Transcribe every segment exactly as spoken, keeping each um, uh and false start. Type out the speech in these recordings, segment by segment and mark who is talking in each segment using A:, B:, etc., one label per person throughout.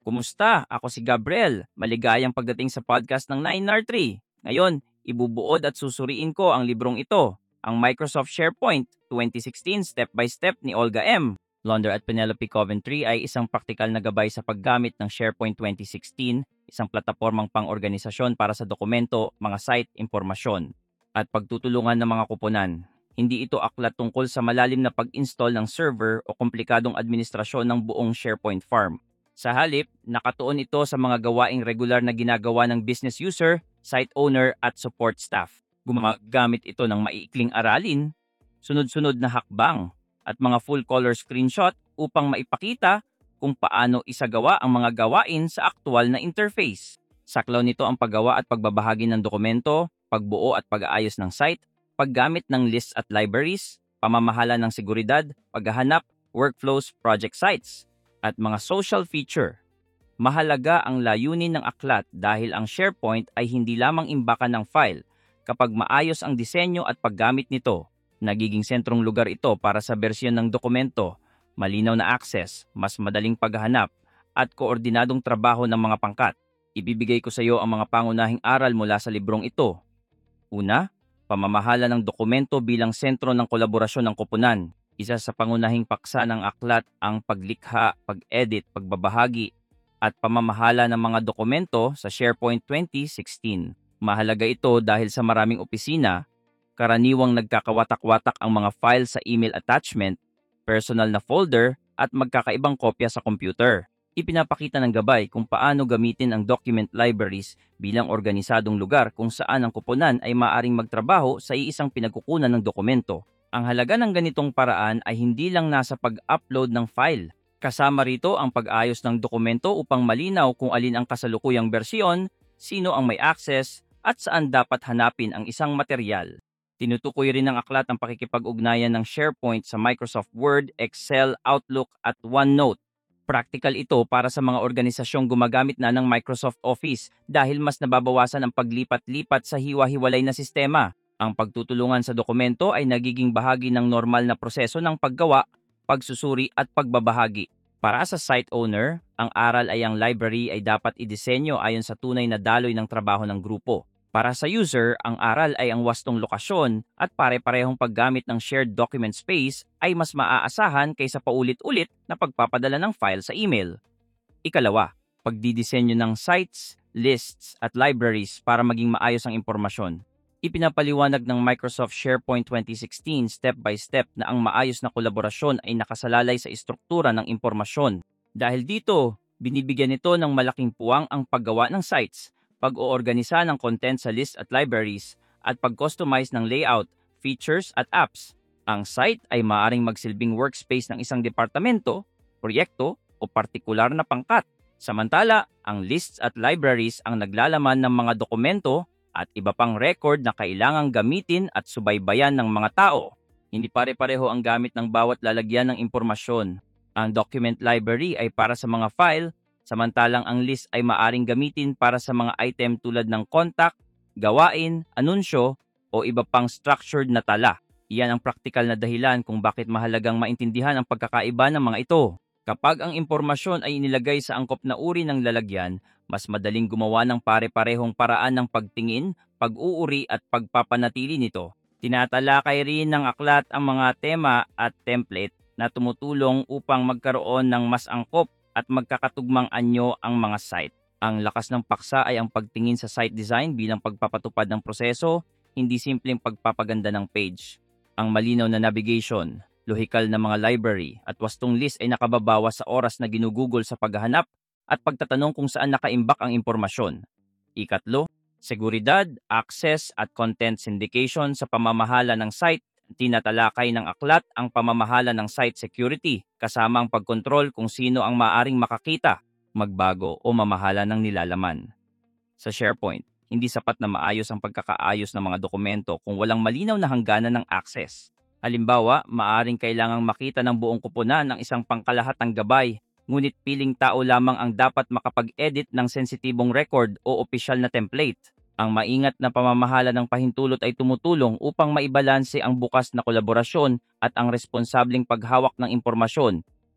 A: Kumusta? Ako si Gabriel. Maligayang pagdating sa podcast ng nine R three. Ngayon, ibubuod at susuriin ko ang librong ito, ang Microsoft SharePoint twenty sixteen Step by Step ni Olga M. Londer at Penelope Coventry ay isang praktikal na gabay sa paggamit ng SharePoint twenty sixteen, isang platapormang pang-organisasyon para sa dokumento, mga site, impormasyon, at pagtutulungan ng mga kupunan. Hindi ito aklat tungkol sa malalim na pag-install ng server o komplikadong administrasyon ng buong SharePoint farm. Sa halip, nakatuon ito sa mga gawaing regular na ginagawa ng business user, site owner at support staff. Gumagamit ito ng maiikling aralin, sunod-sunod na hakbang, at mga full-color screenshot upang maipakita kung paano isagawa ang mga gawain sa aktual na interface. Saklaw nito ang paggawa at pagbabahagi ng dokumento, pagbuo at pag-aayos ng site, paggamit ng lists at libraries, pamamahala ng seguridad, paghahanap, workflows, project sites, at mga social feature. Mahalaga ang layunin ng aklat dahil ang SharePoint ay hindi lamang imbakan ng file. Kapag maayos ang disenyo at paggamit nito, nagiging sentrong lugar ito para sa bersyon ng dokumento, malinaw na access, mas madaling paghahanap, at koordinadong trabaho ng mga pangkat. Ibibigay ko sa iyo ang mga pangunahing aral mula sa librong ito. Una, pamamahala ng dokumento bilang sentro ng kolaborasyon ng koponan. Isa sa pangunahing paksa ng aklat ang paglikha, pag-edit, pagbabahagi, at pamamahala ng mga dokumento sa SharePoint twenty sixteen. Mahalaga ito dahil sa maraming opisina, karaniwang nagkakawatak-watak ang mga file sa email attachment, personal na folder, at magkakaibang kopya sa computer. Ipinapakita ng gabay kung paano gamitin ang document libraries bilang organisadong lugar kung saan ang koponan ay maaring magtrabaho sa iisang pinagkukunan ng dokumento. Ang halaga ng ganitong paraan ay hindi lang nasa pag-upload ng file. Kasama rito ang pag-ayos ng dokumento upang malinaw kung alin ang kasalukuyang bersyon, sino ang may access, at saan dapat hanapin ang isang materyal. Tinutukoy rin ng aklat ang pakikipag-ugnayan ng SharePoint sa Microsoft Word, Excel, Outlook at OneNote. Practical ito para sa mga organisasyong gumagamit na ng Microsoft Office dahil mas nababawasan ang paglipat-lipat sa hiwa-hiwalay na sistema. Ang pagtutulungan sa dokumento ay nagiging bahagi ng normal na proseso ng paggawa, pagsusuri at pagbabahagi. Para sa site owner, ang aral ay ang library ay dapat idisenyo ayon sa tunay na daloy ng trabaho ng grupo. Para sa user, ang aral ay ang wastong lokasyon at pare-parehong paggamit ng shared document space ay mas maaasahan kaysa paulit-ulit na pagpapadala ng file sa email. Ikalawa, pagdidisenyo ng sites, lists at libraries para maging maayos ang impormasyon. Ipinapaliwanag ng Microsoft SharePoint twenty sixteen step by step na ang maayos na kolaborasyon ay nakasalalay sa istruktura ng impormasyon. Dahil dito, binibigyan nito ng malaking puwang ang paggawa ng sites, pag-oorganisa ng content sa list at libraries, at pag-customize ng layout, features at apps. Ang site ay maaaring magsilbing workspace ng isang departamento, proyekto o partikular na pangkat. Samantala, ang lists at libraries ang naglalaman ng mga dokumento at iba pang record na kailangang gamitin at subaybayan ng mga tao. Hindi pare-pareho ang gamit ng bawat lalagyan ng impormasyon. Ang document library ay para sa mga file, samantalang ang list ay maaring gamitin para sa mga item tulad ng contact, gawain, anunsyo, o iba pang structured na tala. Iyan ang praktikal na dahilan kung bakit mahalagang maintindihan ang pagkakaiba ng mga ito. Kapag ang impormasyon ay inilagay sa angkop na uri ng lalagyan, mas madaling gumawa ng pare-parehong paraan ng pagtingin, pag-uuri at pagpapanatili nito. Tinatalakay rin ng aklat ang mga tema at template na tumutulong upang magkaroon ng mas angkop at magkakatugmang anyo ang mga site. Ang lakas ng paksa ay ang pagtingin sa site design bilang pagpapatupad ng proseso, hindi simpleng pagpapaganda ng page. Ang malinaw na navigation, lohikal na mga library at wastong list ay nakababawas sa oras na ginugugol sa paghahanap at pagtatanong kung saan nakaimbak ang impormasyon. Ikatlo, seguridad, access at content syndication sa pamamahala ng site. Tinatalakay ng aklat ang pamamahala ng site security kasama ang pagkontrol kung sino ang maaring makakita, magbago o mamahala ng nilalaman. Sa SharePoint, hindi sapat na maayos ang pagkakaayos ng mga dokumento kung walang malinaw na hangganan ng access. Halimbawa, maaring kailangang makita ng buong koponan ng isang pangkalahatang gabay, ngunit piling tao lamang ang dapat makapag-edit ng sensitibong record o opisyal na template. Ang maingat na pamamahala ng pahintulot ay tumutulong upang maibalanse ang bukas na kolaborasyon at ang responsableng paghawak ng impormasyon.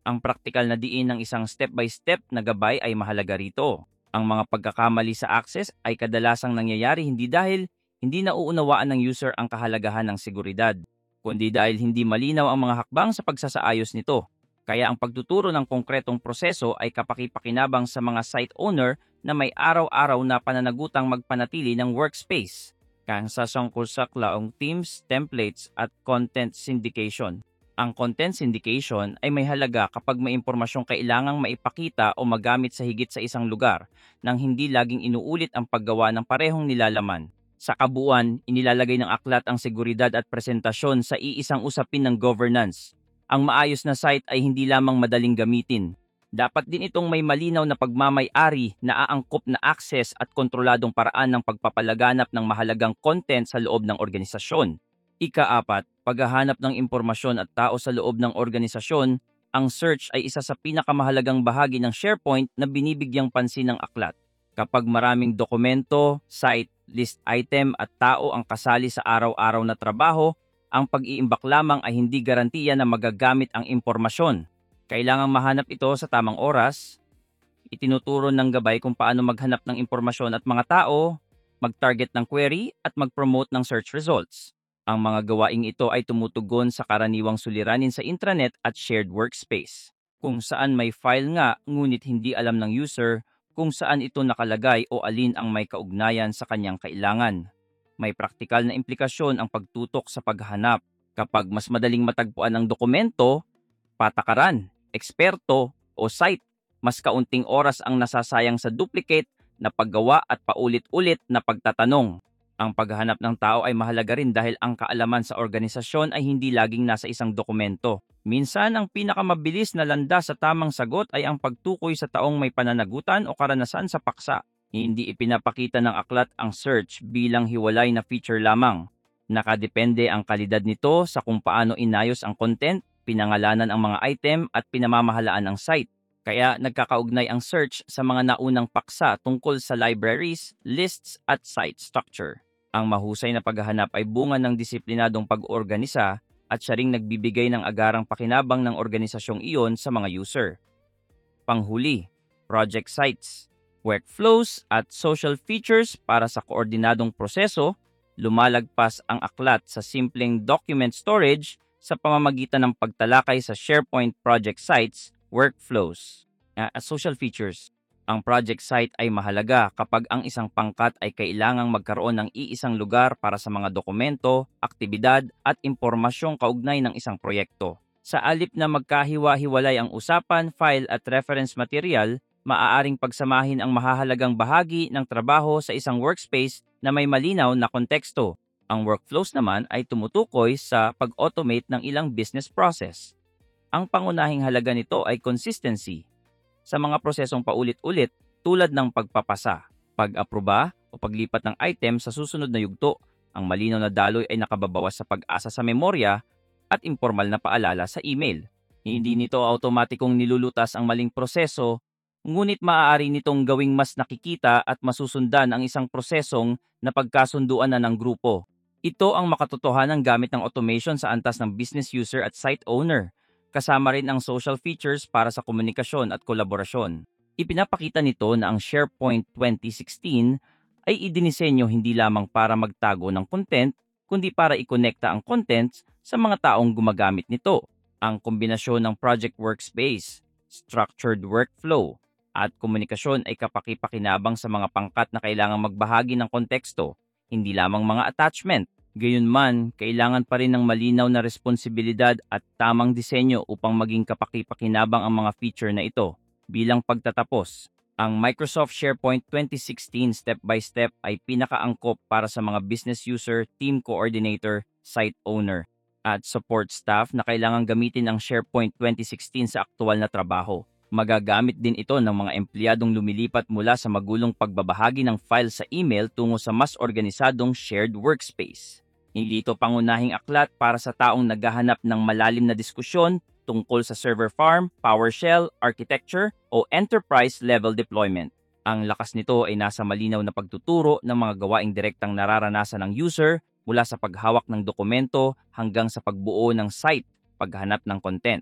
A: Ang praktikal na diin ng isang step-by-step na gabay ay mahalaga rito. Ang mga pagkakamali sa access ay kadalasang nangyayari hindi dahil hindi nauunawaan ng user ang kahalagahan ng seguridad, kundi dahil hindi malinaw ang mga hakbang sa pagsasaayos nito. Kaya ang pagtuturo ng konkretong proseso ay kapakipakinabang sa mga site owner na may araw-araw na pananagutang magpanatili ng workspace. Kaya sa sangkol sa klaong teams, templates at content syndication. Ang content syndication ay may halaga kapag may impormasyong kailangang maipakita o magamit sa higit sa isang lugar nang hindi laging inuulit ang paggawa ng parehong nilalaman. Sa kabuuan, inilalagay ng aklat ang seguridad at presentasyon sa iisang usapin ng governance. Ang maayos na site ay hindi lamang madaling gamitin. Dapat din itong may malinaw na pagmamay-ari na aangkop na access at kontroladong paraan ng pagpapalaganap ng mahalagang content sa loob ng organisasyon. Ikaapat, paghahanap ng impormasyon at tao sa loob ng organisasyon, ang search ay isa sa pinakamahalagang bahagi ng SharePoint na binibigyang pansin ng aklat. Kapag maraming dokumento, site, list item at tao ang kasali sa araw-araw na trabaho, ang pag-iimbak lamang ay hindi garantiya na magagamit ang impormasyon. Kailangang mahanap ito sa tamang oras. Itinuturo ng gabay kung paano maghanap ng impormasyon at mga tao, mag-target ng query at mag-promote ng search results. Ang mga gawaing ito ay tumutugon sa karaniwang suliranin sa intranet at shared workspace, kung saan may file nga ngunit hindi alam ng user kung saan ito nakalagay o alin ang may kaugnayan sa kanyang kailangan. May praktikal na implikasyon ang pagtutok sa paghahanap. Kapag mas madaling matagpuan ang dokumento, patakaran, eksperto o site, mas kaunting oras ang nasasayang sa duplicate na paggawa at paulit-ulit na pagtatanong. Ang paghahanap ng tao ay mahalaga rin dahil ang kaalaman sa organisasyon ay hindi laging nasa isang dokumento. Minsan, ang pinakamabilis na landas sa tamang sagot ay ang pagtukoy sa taong may pananagutan o karanasan sa paksa. Hindi ipinapakita ng aklat ang search bilang hiwalay na feature lamang. Nakadepende ang kalidad nito sa kung paano inayos ang content, pinangalanan ang mga item at pinamamahalaan ang site. Kaya nagkakaugnay ang search sa mga naunang paksa tungkol sa libraries, lists at site structure. Ang mahusay na paghahanap ay bunga ng disiplinadong pag-organisa at siya ring nagbibigay ng agarang pakinabang ng organisasyong iyon sa mga user. Panghuli, project sites, workflows at social features para sa koordinadong proseso, lumalagpas ang aklat sa simpleng document storage sa pamamagitan ng pagtalakay sa SharePoint project sites, workflows, at social features. Ang project site ay mahalaga kapag ang isang pangkat ay kailangang magkaroon ng iisang lugar para sa mga dokumento, aktibidad at impormasyong kaugnay ng isang proyekto. Sa alip na magkahiwa-hiwalay ang usapan, file at reference material, maaaring pagsamahin ang mahahalagang bahagi ng trabaho sa isang workspace na may malinaw na konteksto. Ang workflows naman ay tumutukoy sa pag-automate ng ilang business process. Ang pangunahing halaga nito ay consistency sa mga prosesong paulit-ulit tulad ng pagpapasa, pag-aproba o paglipat ng item sa susunod na yugto. Ang malinaw na daloy ay nakababawas sa pag-asa sa memorya at impormal na paalala sa email. Hindi nito automatikong nilulutas ang maling proseso, ngunit maaari nitong gawing mas nakikita at masusundan ang isang prosesong napagkasunduan na ng grupo. Ito ang makatotohanan gamit ng automation sa antas ng business user at site owner. Kasama rin ang social features para sa komunikasyon at kolaborasyon. Ipinapakita nito na ang SharePoint twenty sixteen ay idinisenyo hindi lamang para magtago ng content, kundi para ikonekta ang contents sa mga taong gumagamit nito. Ang kombinasyon ng project workspace, structured workflow, at komunikasyon ay kapakipakinabang sa mga pangkat na kailangang magbahagi ng konteksto, hindi lamang mga attachment. Gayunman, kailangan pa rin ng malinaw na responsibilidad at tamang disenyo upang maging kapakipakinabang ang mga feature na ito. Bilang pagtatapos, ang Microsoft SharePoint twenty sixteen step-by-step ay pinakaangkop para sa mga business user, team coordinator, site owner, at support staff na kailangang gamitin ang SharePoint twenty sixteen sa aktual na trabaho. Magagamit din ito ng mga empleyadong lumilipat mula sa magulong pagbabahagi ng file sa email tungo sa mas organisadong shared workspace. Hindi ito pangunahing aklat para sa taong naghahanap ng malalim na diskusyon tungkol sa server farm, PowerShell, architecture, o enterprise-level deployment. Ang lakas nito ay nasa malinaw na pagtuturo ng mga gawaing direktang nararanasan ng user mula sa paghawak ng dokumento hanggang sa pagbuo ng site, paghanap ng content.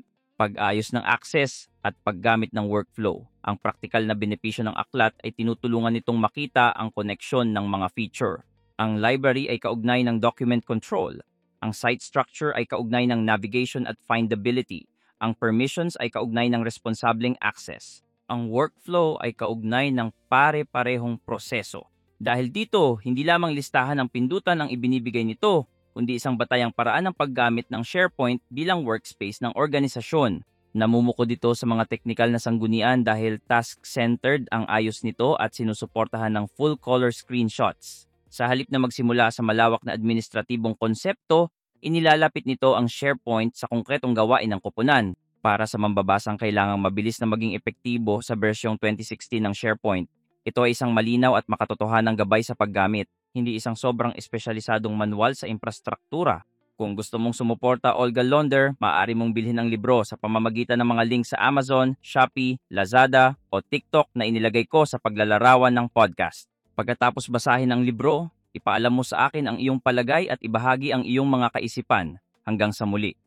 A: pag-ayos ng access at paggamit ng workflow. Ang praktikal na benepisyo ng aklat ay tinutulungan nitong makita ang koneksyon ng mga feature. Ang library ay kaugnay ng document control. Ang site structure ay kaugnay ng navigation at findability. Ang permissions ay kaugnay ng responsableng access. Ang workflow ay kaugnay ng pare-parehong proseso. Dahil dito, hindi lamang listahan ng pindutan ang ibinibigay nito, kundi isang batayang paraan ng paggamit ng SharePoint bilang workspace ng organisasyon. Namumuko dito sa mga teknikal na sanggunian dahil task-centered ang ayos nito at sinusuportahan ng full-color screenshots. Sa halip na magsimula sa malawak na administratibong konsepto, inilalapit nito ang SharePoint sa konkretong gawain ng koponan. Para sa mambabasang kailangang mabilis na maging epektibo sa bersyong twenty sixteen ng SharePoint, ito ay isang malinaw at makatotohanang gabay sa paggamit, hindi isang sobrang espesyalisadong manual sa infrastruktura. Kung gusto mong sumuporta, Olga Londer, maaari mong bilhin ang libro sa pamamagitan ng mga link sa Amazon, Shopee, Lazada o TikTok na inilagay ko sa paglalarawan ng podcast. Pagkatapos basahin ang libro, ipaalam mo sa akin ang iyong palagay at ibahagi ang iyong mga kaisipan. Hanggang sa muli.